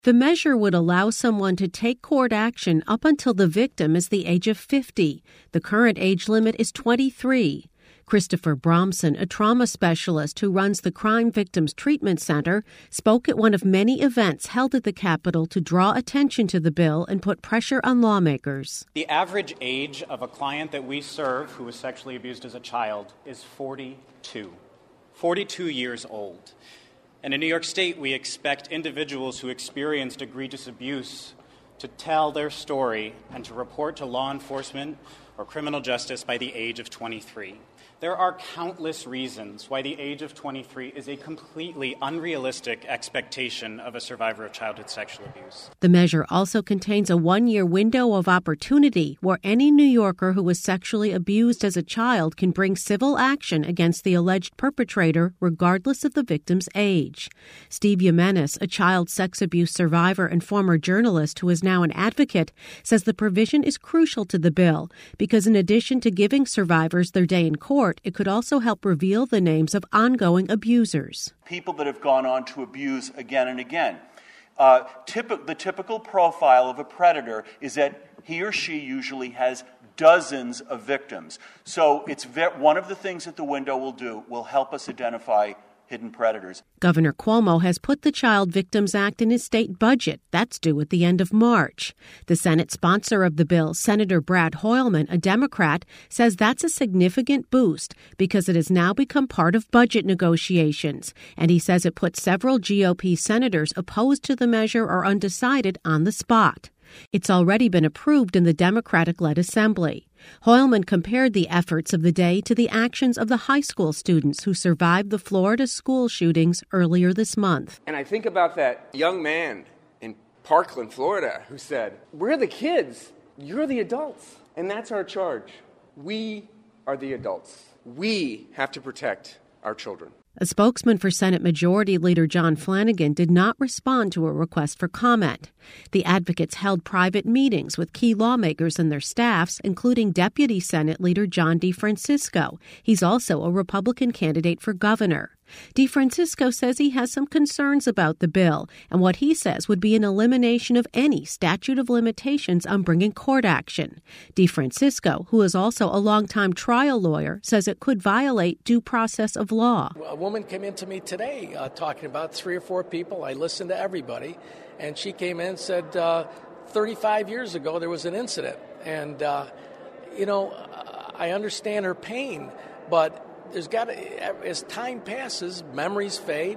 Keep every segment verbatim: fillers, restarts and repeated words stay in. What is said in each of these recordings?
The measure would allow someone to take court action up until the victim is the age of fifty. The current age limit is twenty-three. Christopher Bromson, a trauma specialist who runs the Crime Victims Treatment Center, spoke at one of many events held at the Capitol to draw attention to the bill and put pressure on lawmakers. The average age of a client that we serve who was sexually abused as a child is forty-two. forty-two years old. And in New York State, we expect individuals who experienced egregious abuse to tell their story and to report to law enforcement or criminal justice by the age of twenty-three. There are countless reasons why the age of twenty-three is a completely unrealistic expectation of a survivor of childhood sexual abuse. The measure also contains a one-year window of opportunity where any New Yorker who was sexually abused as a child can bring civil action against the alleged perpetrator, regardless of the victim's age. Steve Jimenez, a child sex abuse survivor and former journalist who is now an advocate, says the provision is crucial to the bill because in addition to giving survivors their day in court, it could also help reveal the names of ongoing abusers. People that have gone on to abuse again and again. Uh, typ- the typical profile of a predator is that he or she usually has dozens of victims. So it's ve- one of the things that the window will do will help us identify hidden predators. Governor Cuomo has put the Child Victims Act in his state budget. That's due at the end of March. The Senate sponsor of the bill, Senator Brad Hoylman, a Democrat, says that's a significant boost because it has now become part of budget negotiations. And he says it puts several G O P senators opposed to the measure or undecided on the spot. It's already been approved in the Democratic-led Assembly. Hoylman compared the efforts of the day to the actions of the high school students who survived the Florida school shootings earlier this month. And I think about that young man in Parkland, Florida, who said, "We're the kids, you're the adults." And that's our charge. We are the adults. We have to protect our children. A spokesman for Senate Majority Leader John Flanagan did not respond to a request for comment. The advocates held private meetings with key lawmakers and their staffs, including Deputy Senate Leader John DeFrancisco. He's also a Republican candidate for governor. DeFrancisco says he has some concerns about the bill and what he says would be an elimination of any statute of limitations on bringing court action. DeFrancisco, who is also a longtime trial lawyer, says it could violate due process of law. A woman came in to me today uh, talking about three or four people. I listened to everybody, and she came in and said uh, thirty-five years ago there was an incident. And, uh, you know, I understand her pain, but There's got to, as time passes, memories fade,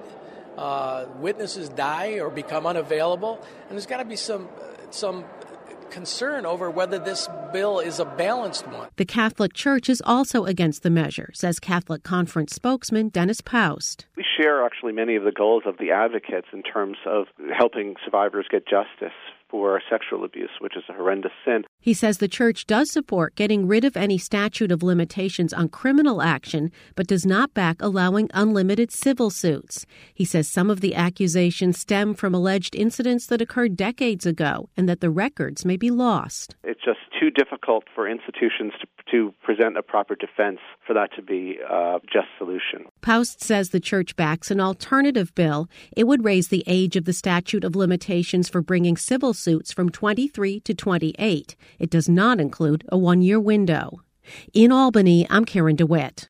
uh, witnesses die or become unavailable, and there's got to be some some concern over whether this bill is a balanced one. The Catholic Church is also against the measure, says Catholic Conference spokesman Dennis Paust. We share actually many of the goals of the advocates in terms of helping survivors get justice for sexual abuse, which is a horrendous sin. He says the church does support getting rid of any statute of limitations on criminal action, but does not back allowing unlimited civil suits. He says some of the accusations stem from alleged incidents that occurred decades ago and that the records may be lost. It's just too difficult for institutions to, to present a proper defense for that to be a just solution. Paust says the church backs an alternative bill. It would raise the age of the statute of limitations for bringing civil suits from twenty-three to twenty-eight. It does not include a one-year window. In Albany, I'm Karen DeWitt.